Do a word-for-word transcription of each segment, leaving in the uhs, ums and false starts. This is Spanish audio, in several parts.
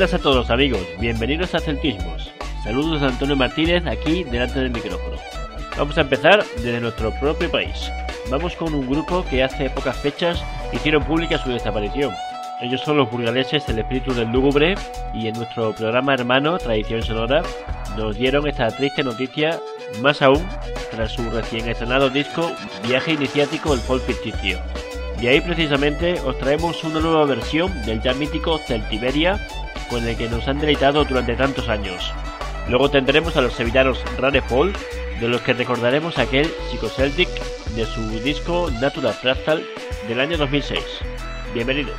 Buenas a todos amigos, bienvenidos a Celtismos. Saludos a Antonio Martínez aquí delante del micrófono. Vamos a empezar desde nuestro propio país. Vamos con un grupo que hace pocas fechas hicieron pública su desaparición. Ellos son los burgaleses El Espíritu del Lúgubre y en nuestro programa hermano Tradición Sonora nos dieron esta triste noticia, más aún tras su recién estrenado disco Viaje Iniciático del Folk Ficticio. De ahí precisamente os traemos una nueva versión del ya mítico Celtiberia con el que nos han deleitado durante tantos años. Luego tendremos a los sevillanos Rare Folk, de los que recordaremos aquel Psychoceltic de su disco Natural Fractal del año dos mil seis. Bienvenidos.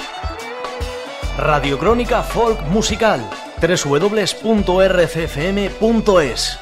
Radio Crónica Folk Musical, doble u doble u doble u punto r c f m punto es.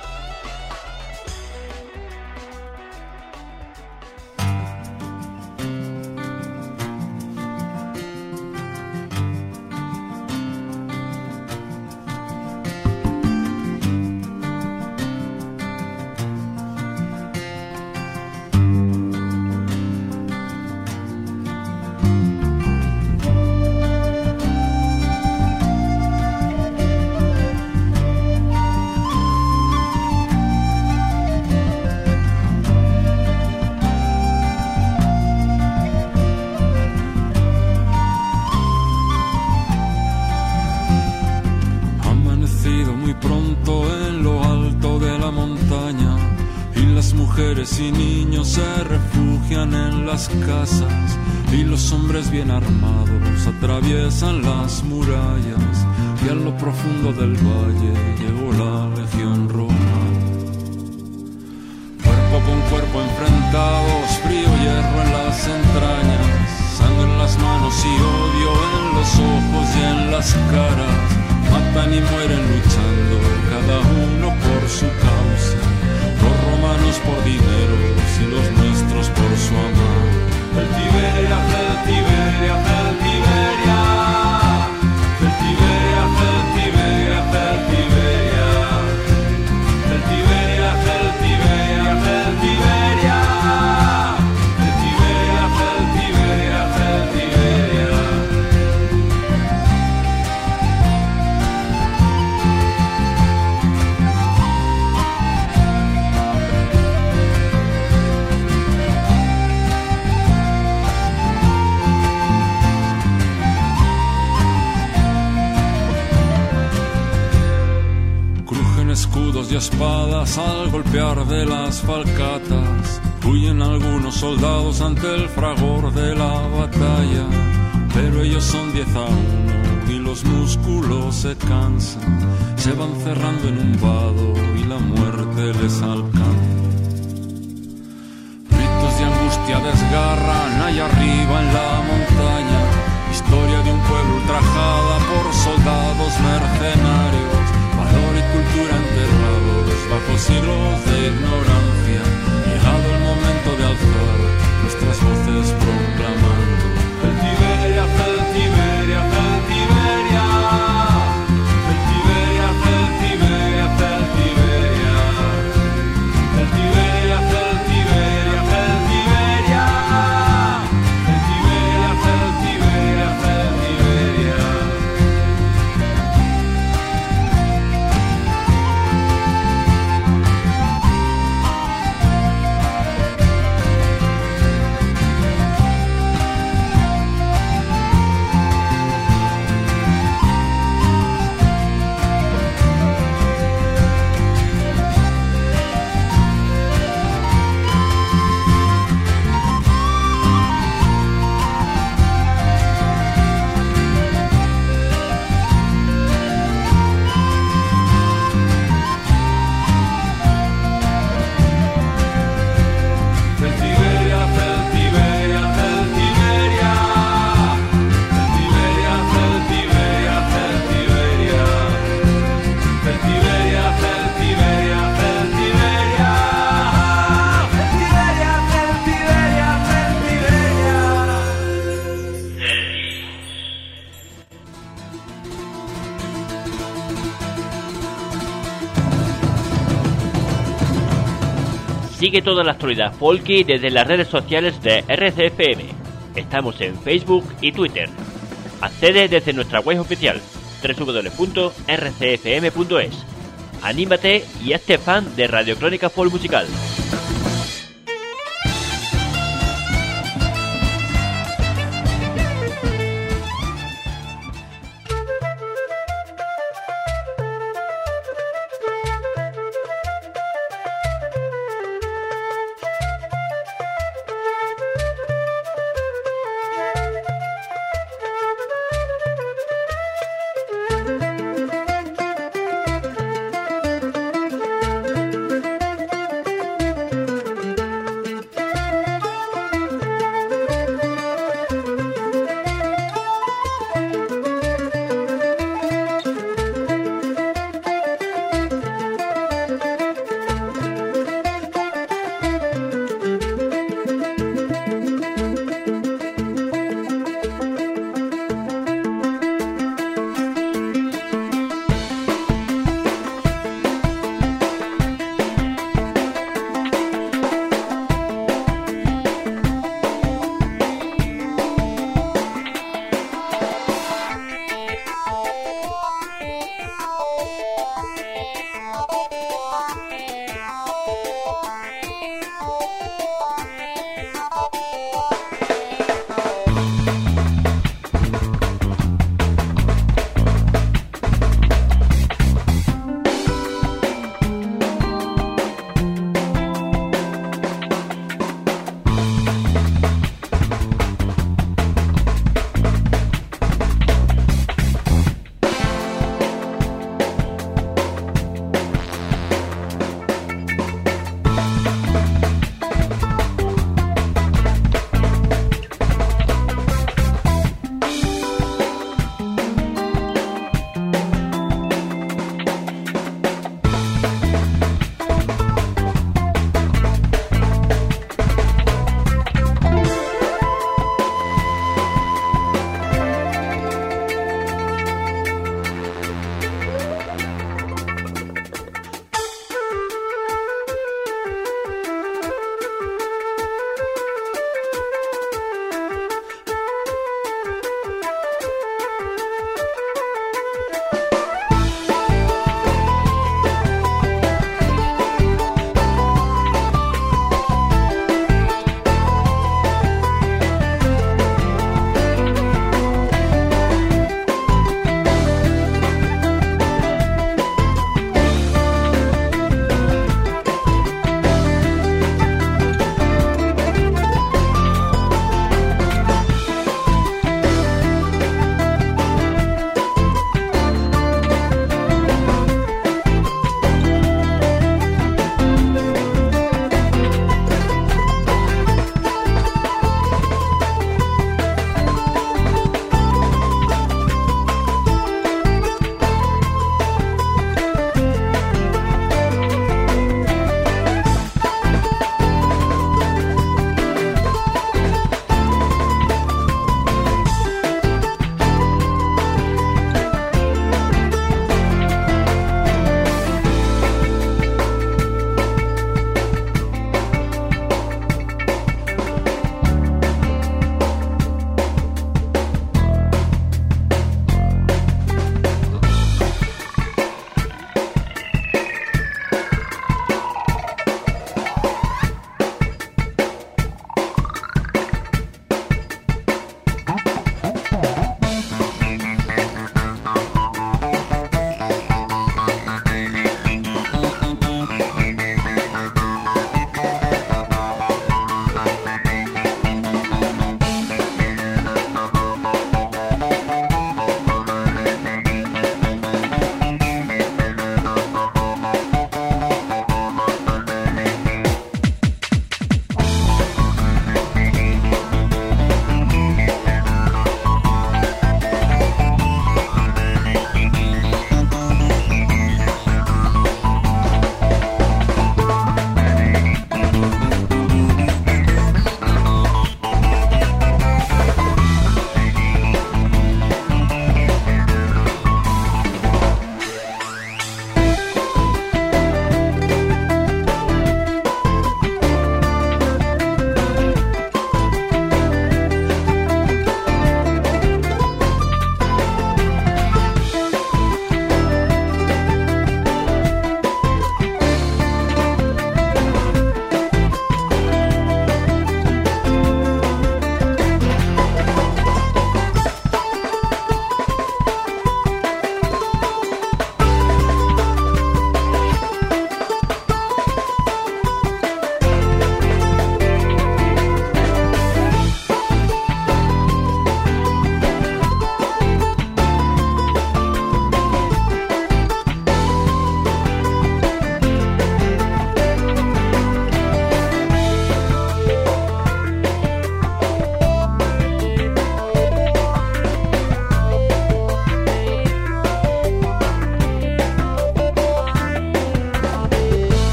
Y niños se refugian en las casas y los hombres bien armados atraviesan las murallas y a lo profundo del valle llegó la legión romana. Cuerpo con cuerpo enfrentados, frío hierro en las entrañas, sangre en las manos y odio en los ojos y en las caras. Matan y mueren luchando, cada uno por su causa. Los romanos por dinero y los nuestros por su amor. Celtiberia, Celtiberia, Celtiberia, Celtiberia, Celtiberia, Celtiberia, Celtiberia, Celtiberia, Celtiberia, Celtiberia, Celtiberia, Celtiberia. Escudos y espadas al golpear de las falcatas, huyen algunos soldados ante el fragor de la batalla, pero ellos son diez a uno y los músculos se cansan, se van cerrando en un vado y la muerte les alcanza. Gritos de angustia desgarran allá arriba en la montaña, historia de un pueblo ultrajada por soldados mercenarios. Valor y cultura enterrados bajo siglos de ignorancia. Llegado el momento de alzar nuestras voces proclamando Celtiberia, Celtiberia, Celtiberia, Celtiberia, Celtiberia, Celtiberia, Celtiberia, Celtiberia, Celtiberia, Celtiberia, Celtiberia, Celtiberia. Sigue toda la actualidad folky desde las redes sociales de R C F M. Estamos en Facebook y Twitter. Accede desde nuestra web oficial doble u doble u doble u punto r c f m punto es. Anímate y hazte fan de Radio Crónica Folk Musical.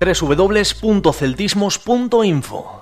doble u doble u doble u punto celtismos punto info.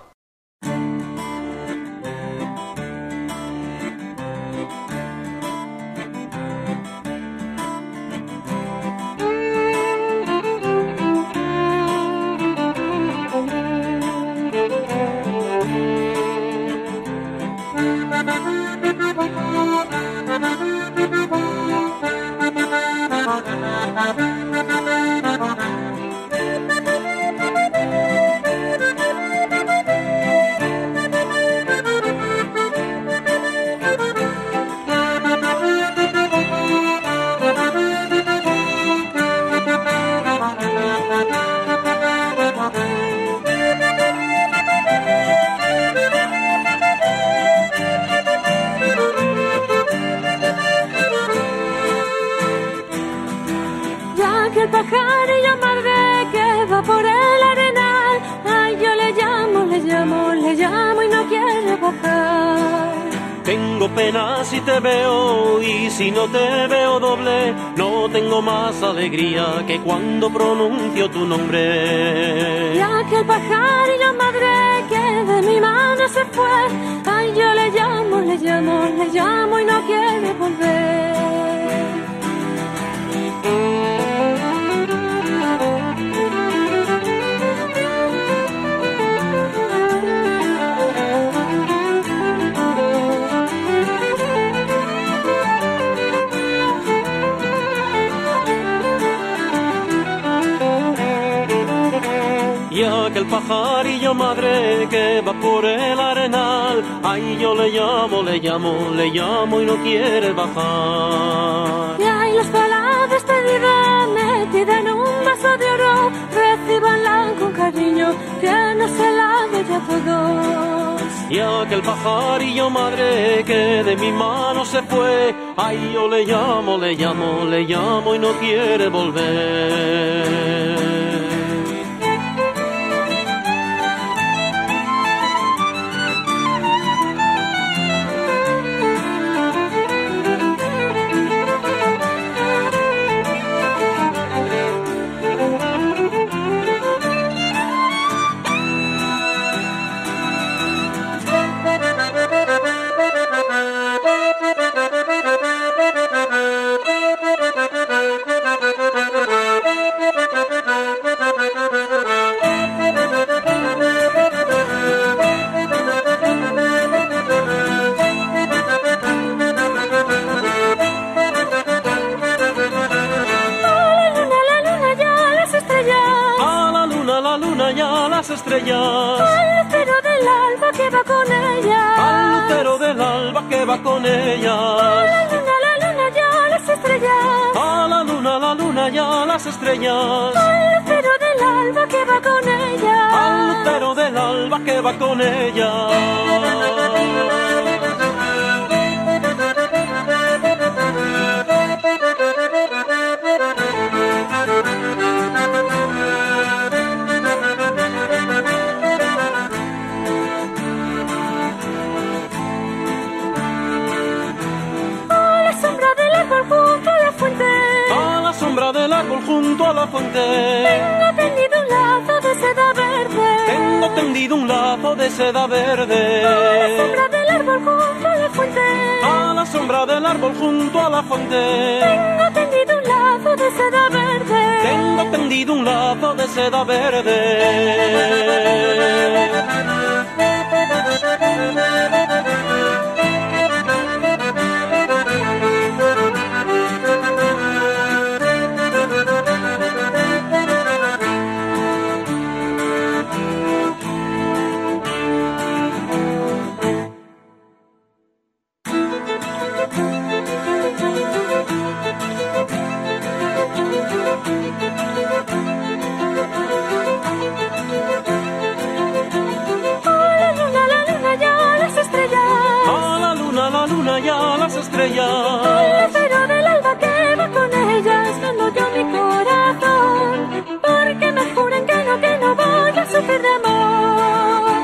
Si te veo y si no te veo doble, no tengo más alegría que cuando pronuncio tu nombre. Ya que el pajarillo madre que de mi mano se fue, ay, yo le llamo, le llamo, le llamo y no quiere volver. Ya que el pajarillo madre que va por el arenal, ay, yo le llamo, le llamo, le llamo y no quiere bajar. Y hay las palabras despedida metida en un vaso de oro, recíbanla con cariño, que no se la ve ya todos. Ya que el pajarillo madre que de mi mano se fue, ay, yo le llamo, le llamo, le llamo y no quiere volver. Estrellas. Al lucero del alba que va con ella. Al lucero del alba que va con ella. A la luna, la luna ya las estrellas. A la luna, la luna ya las estrellas. Al lucero del alba que va con ella. Al lucero del alba que va con ella. Del árbol junto a la fuente, tengo tendido un lazo de seda verde. Tengo tendido un lazo de seda verde. A la sombra del árbol junto a la fuente. A la sombra del árbol junto a la fuente. Tengo tendido un lazo de seda verde. Tengo tendido un lazo de seda verde. Estrellas. El lucero del alba que va con ellas, cuando yo mi corazón, porque me juran que no, que no voy a sufrir de amor.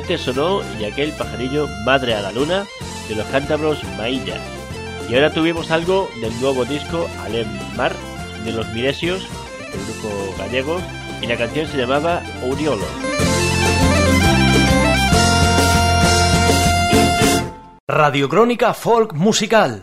Antes sonó Y aquel pajarillo Madre a la Luna de los cántabros Mailla. Y ahora tuvimos algo del nuevo disco Alem Mar de los Milesios, el grupo gallego, y la canción se llamaba Uriolo. Radiocrónica Folk Musical.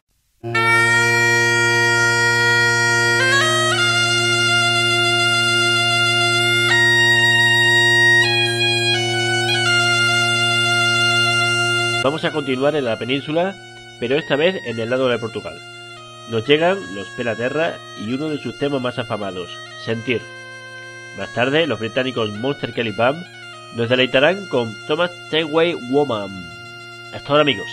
Vamos a continuar en la península, pero esta vez en el lado de Portugal. Nos llegan los Pelaterra y uno de sus temas más afamados, Sentir. Más tarde, los británicos Monster Kelly Band nos deleitarán con Thomas Tenway Woman. Hasta ahora, amigos.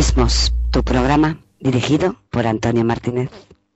Celtismos, tu programa dirigido por Antonio Martínez.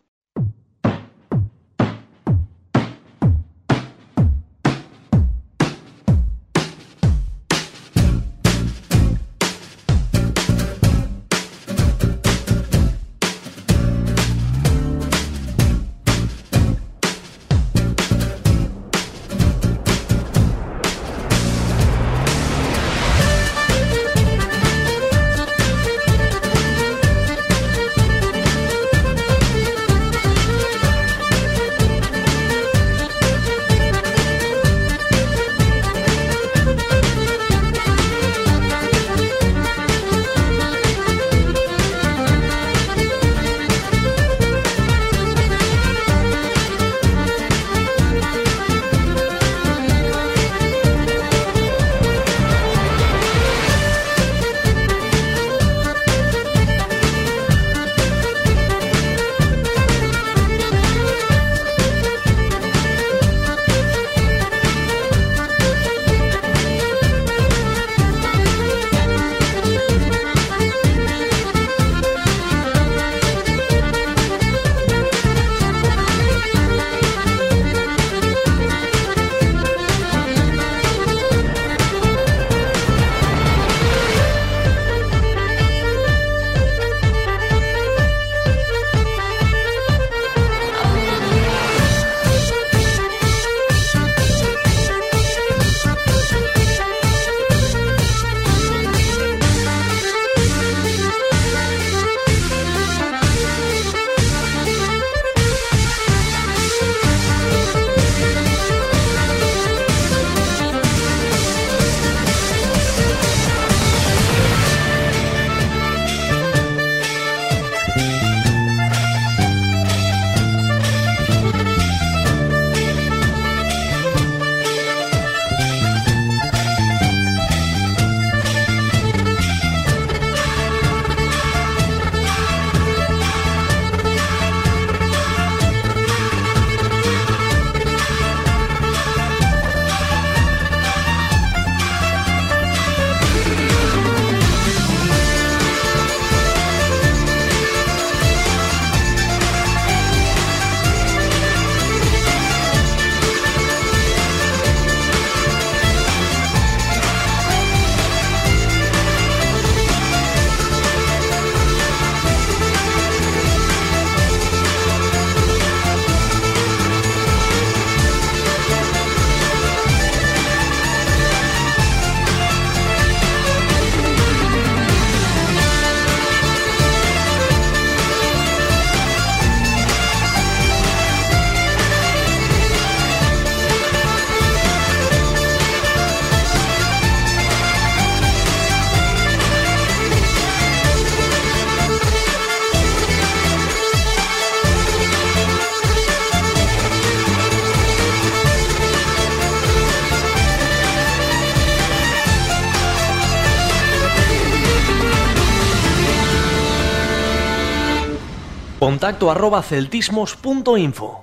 Contacto arroba celtismos punto info.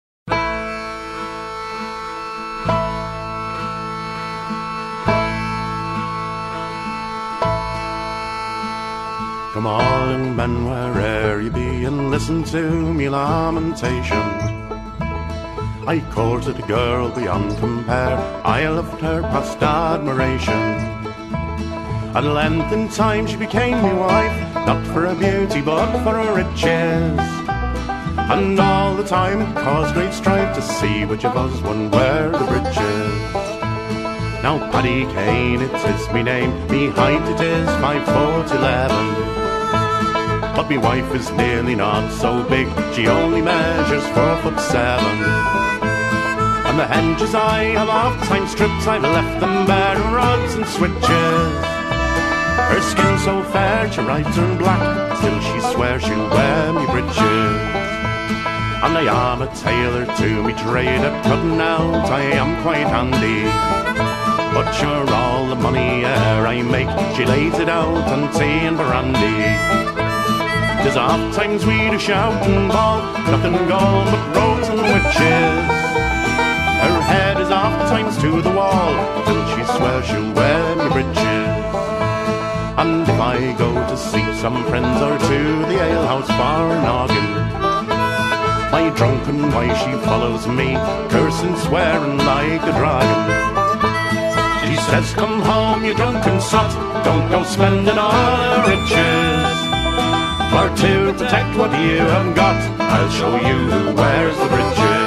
Come on, young men, where'er you be, and listen to me lamentations. I courted a girl beyond compare, I loved her past admiration. At length in time she became my wife, not for her beauty but for her riches. And all the time it caused great strife to see which of us won wear the breeches. Now Paddy Kane, it is me name, me height it is five foot eleven. But me wife is nearly not so big, she only measures four foot seven. And the henges I have oft time stripped, I've left them bare rods and switches. Her skin so fair, she rides her black, till she swears she'll wear me breeches. And I am a tailor to me trade, at cutting out I am quite handy. But sure all the money e'er I make, she lays it out on tea and brandy. 'Tis oft times we do shout and bawl, nothing gone but roads and witches. Her head is oft times to the wall, till she swears she'll wear me breeches. And if I go to sleep some friends or to the alehouse bar noggin. My drunken wife, she follows me, cursing, swearing like a dragon. She says, come home, you drunken sot, don't go spending all our riches. For to protect what you have got, I'll show you who wears the breeches.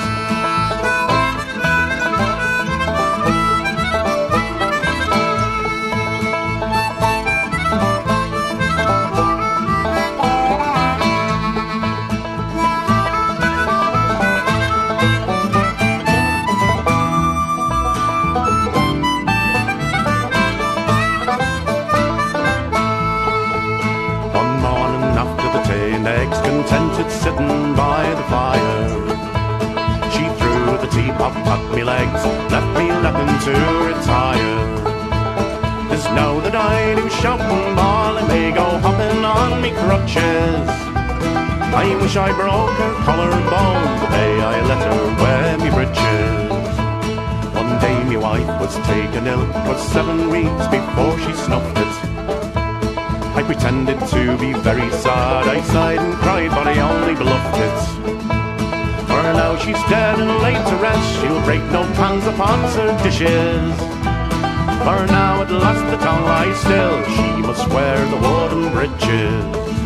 Contented sitting by the fire, she threw the teapot at me legs, left me nothing to retire. 'Tis now that I do shout and bawl, and they go hopping on me crutches. I wish I broke her collarbone the day I let her wear me breeches. One day me wife was taken ill, 'twas seven weeks before she snuffed it. I pretended to be very sad, I sighed and cried, but I only bluffed it. For now she's dead and laid to rest, she'll break no pans or pots or dishes. For now at last the tongue lies still, she must wear the wooden breeches.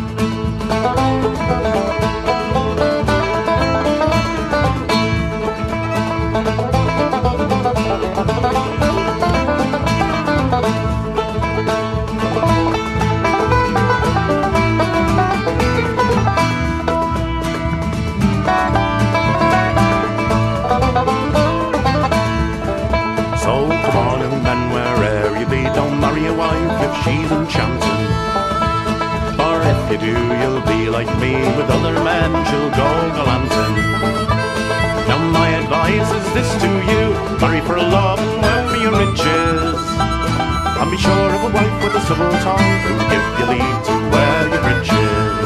She's enchanting, for if you do, you'll be like me. With other men, she'll go gallanting. Now my advice is this to you: marry for love and work for your riches, and be sure of a wife with a civil tongue who'll give you leave to wear your breeches.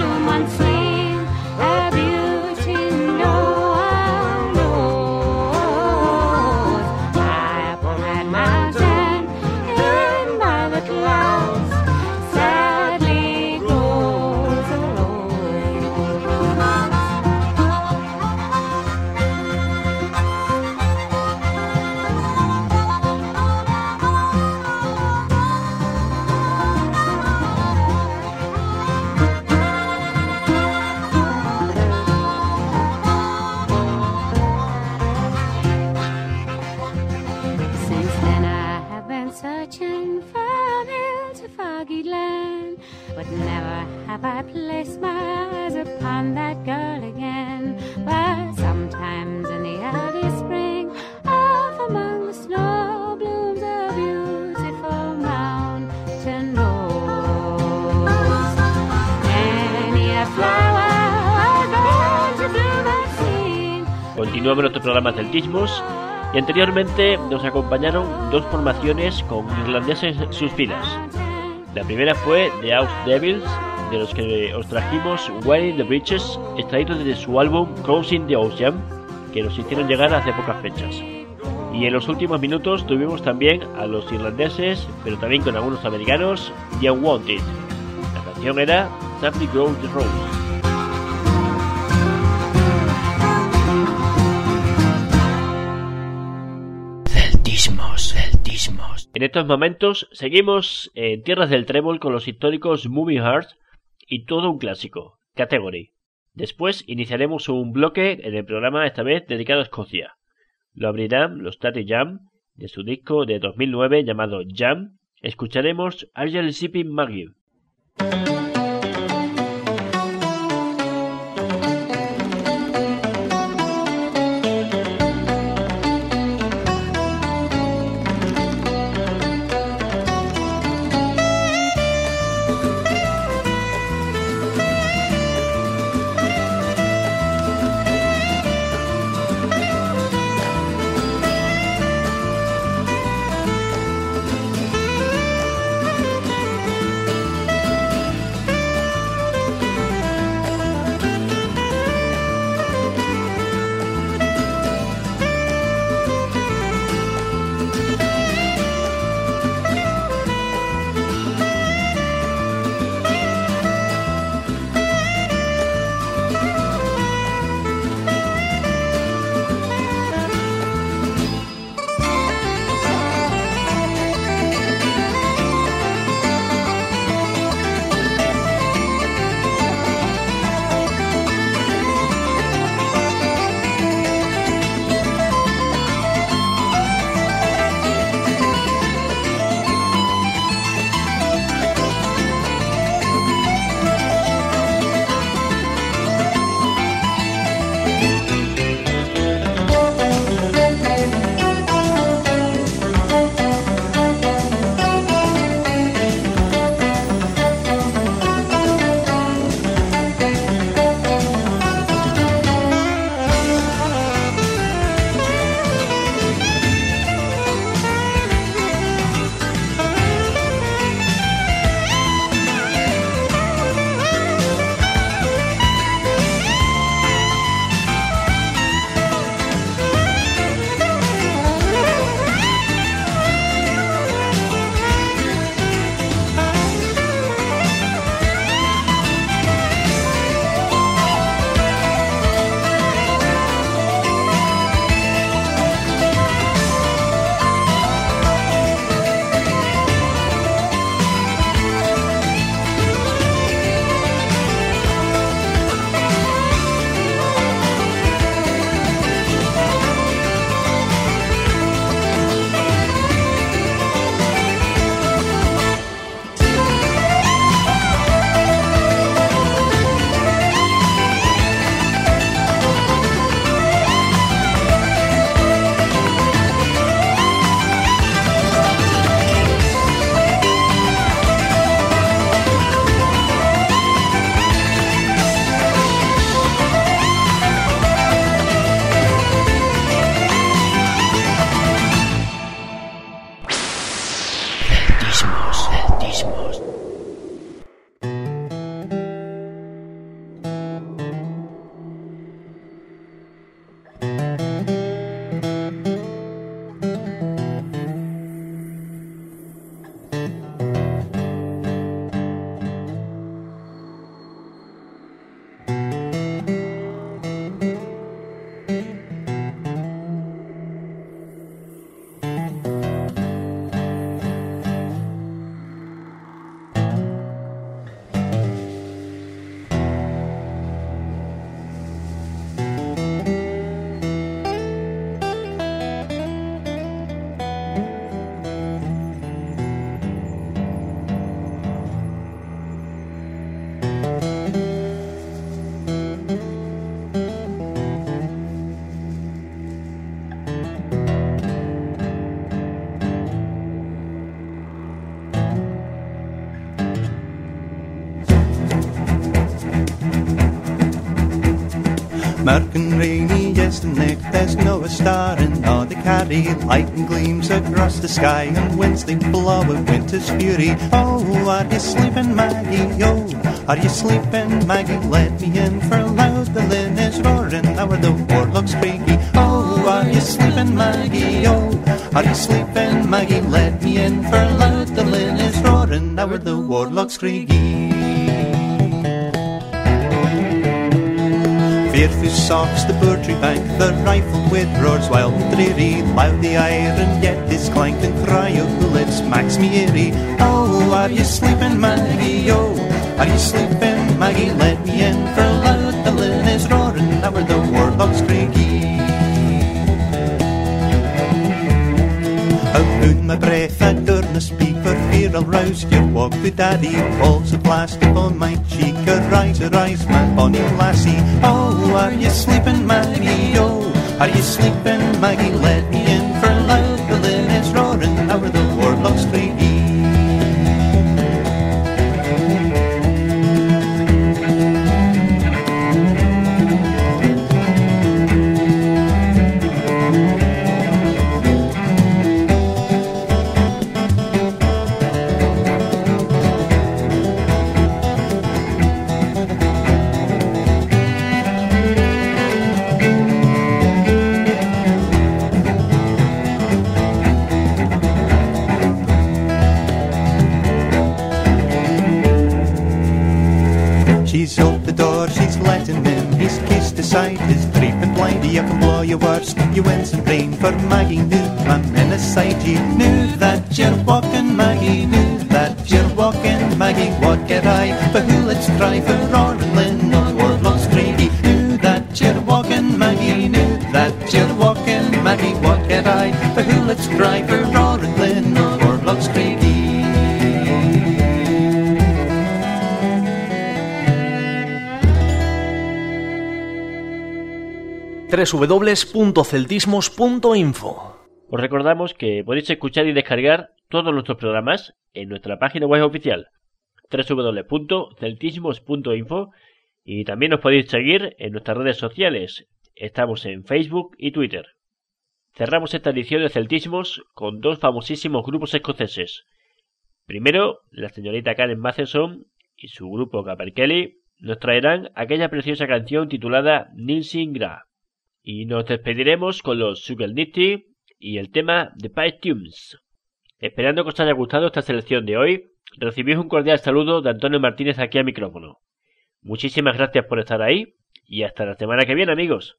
Sweet, a beauty no one knows. continuamos nuestro programa Celtismos y anteriormente nos acompañaron dos formaciones con irlandeses en sus filas. La primera fue The House Devils, de los que os trajimos Waiting the Bridges, extraído de su álbum Crossing the Ocean, que nos hicieron llegar hace pocas fechas. Y en los últimos minutos tuvimos también a los irlandeses, pero también con algunos americanos, The Unwanted. La canción era Simply Grow the Rose. Celtismos, celtismos. En estos momentos seguimos en tierras del trébol con los históricos Moving Hearts y todo un clásico, Category. Después iniciaremos un bloque en el programa esta vez dedicado a Escocia. Lo abrirán los Tatty Jam, de su disco de dos mil nueve llamado Jam. Escucharemos Argel Sipping Maggie. Murk and rainy is the nick, there's no a star in all the carry. Lightning gleams across the sky and winds they blow with winter's fury. Oh, are you sleeping, Maggie? Oh, are you sleeping, Maggie? Let me in, for loud the linn is roaring, now the warlock's creaky. Oh, are you sleeping, Maggie? Oh, are you sleeping, Maggie? Let me in, for loud the linn is roaring, now the warlock's creaky. Fearful sobs the bird bank, the rifle with roars wild and dreary. Loud the iron yet is clanked and cry of bullets max me eerie. Oh, are you sleeping, Maggie? Oh, are you sleeping, Maggie? Let me in, for loud the linn is roaring, now the warlock's creaky. I'll hold my breath, I durna speak, for fear I'll rouse your walk to daddy. Falls a plastic on my cheek, arise, arise, my bonny lassie. Oh, are you sleeping, Maggie? Oh, are you sleeping, Maggie? Let me in, for loud the linn is roaring, now the warlock's creaky. She's opened the door, she's let him in. He's kissed aside his creeping blindy. You can blow your worst, you wince and rain. For Maggie knew I'm in a side. You knew that you're walking, Maggie. Knew that you're walking, Maggie. What get I? But who let's cry for roaring Lynn of warlock's creaky. Knew that you're walking, Maggie. Knew that you're walking, Maggie. What get I? But who let's cry for roaring Lynn of warlock's creaky. doble u doble u doble u punto celtismos punto info. Os recordamos que podéis escuchar y descargar todos nuestros programas en nuestra página web oficial doble u doble u doble u punto celtismos punto info y también nos podéis seguir en nuestras redes sociales. Estamos en Facebook y Twitter. Cerramos esta edición de Celtismos con dos famosísimos grupos escoceses. Primero, la señorita Karen Matheson y su grupo Caperkelly nos traerán aquella preciosa canción titulada Nilsing Gra. Y nos despediremos con los Sugar Nitty y el tema The Pipe Tunes. Esperando que os haya gustado esta selección de hoy, recibid un cordial saludo de Antonio Martínez aquí al micrófono. Muchísimas gracias por estar ahí y hasta la semana que viene, amigos.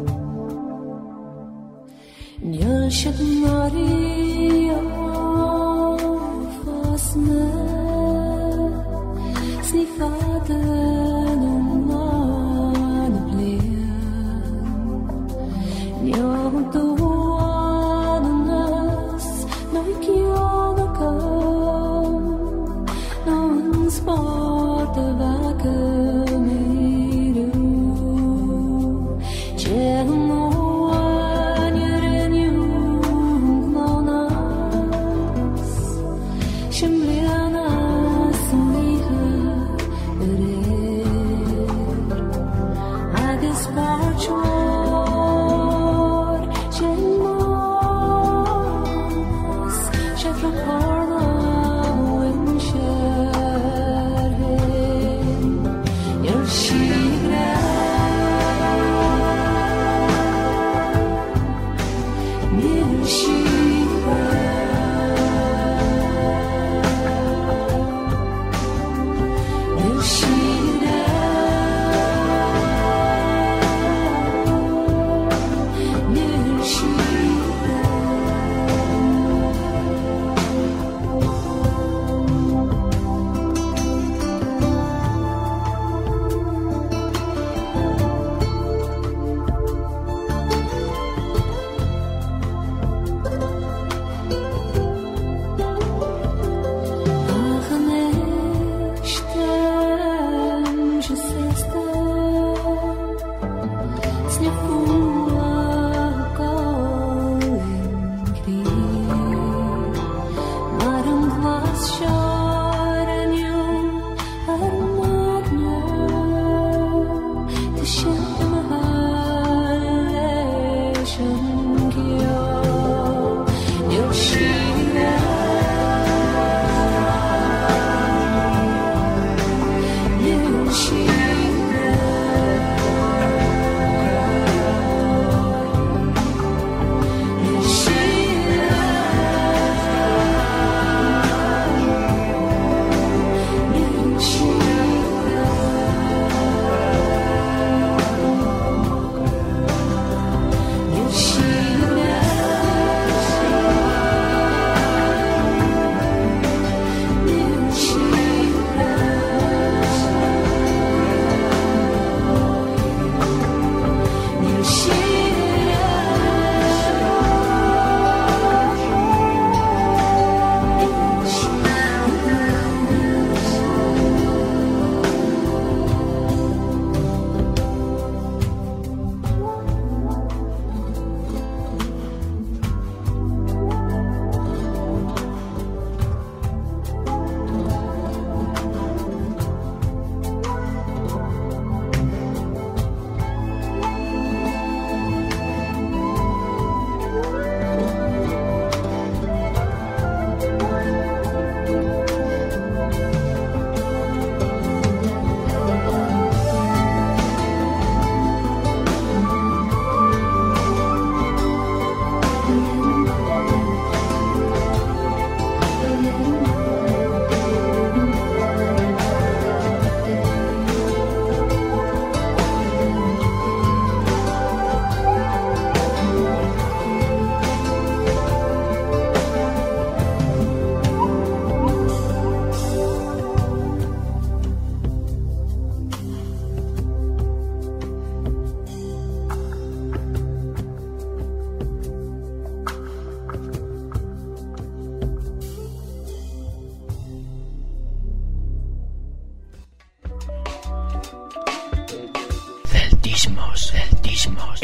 Nhớ chất Maria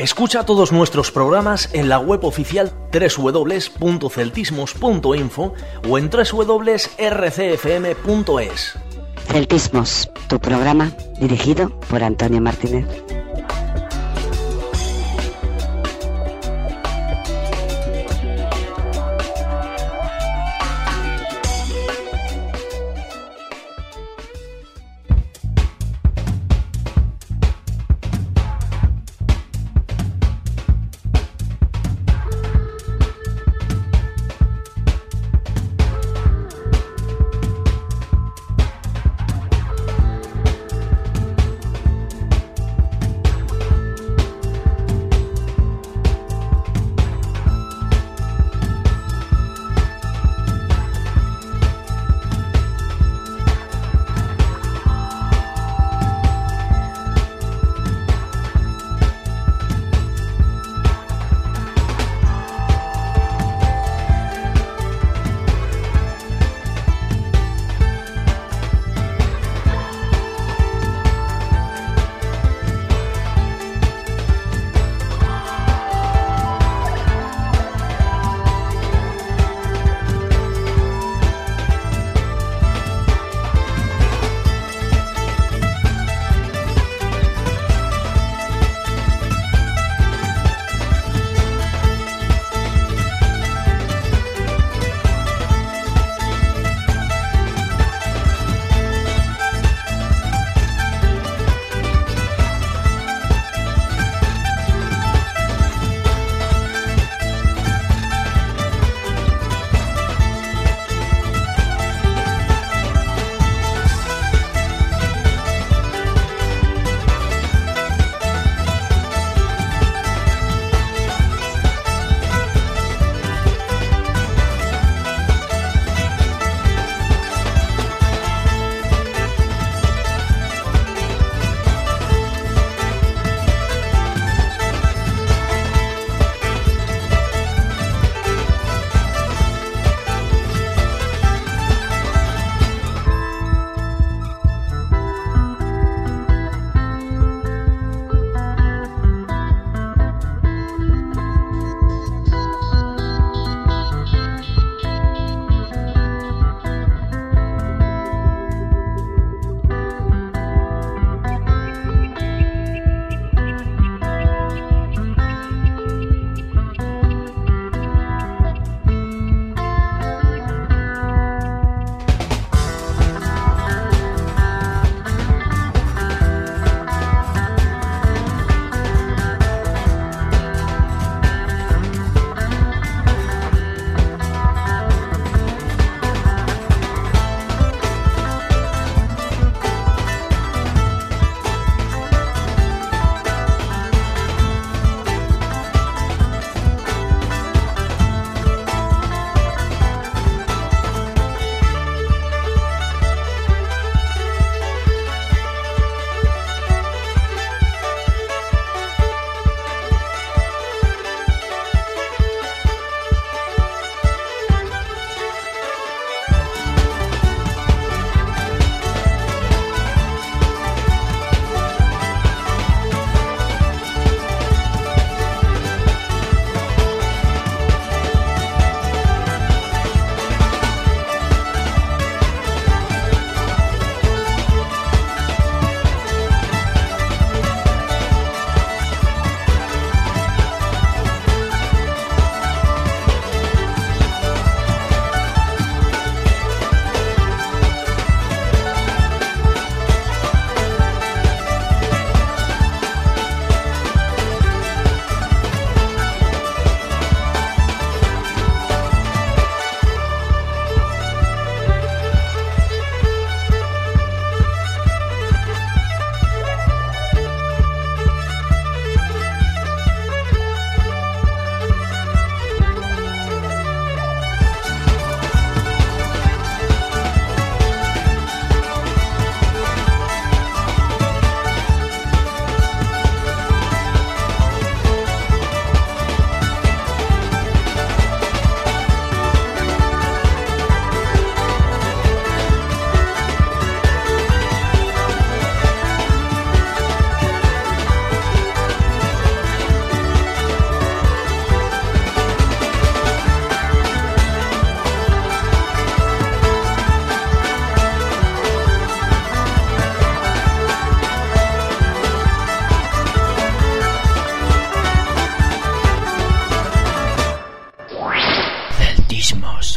Escucha todos nuestros programas en la web oficial doble u doble u doble u punto celtismos punto info o en doble u doble u doble u punto r c f m punto es. Celtismos, tu programa dirigido por Antonio Martínez.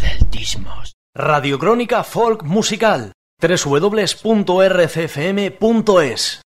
Celtismos. Radiocrónica Folk Musical. doble u doble u doble u punto r c f m punto es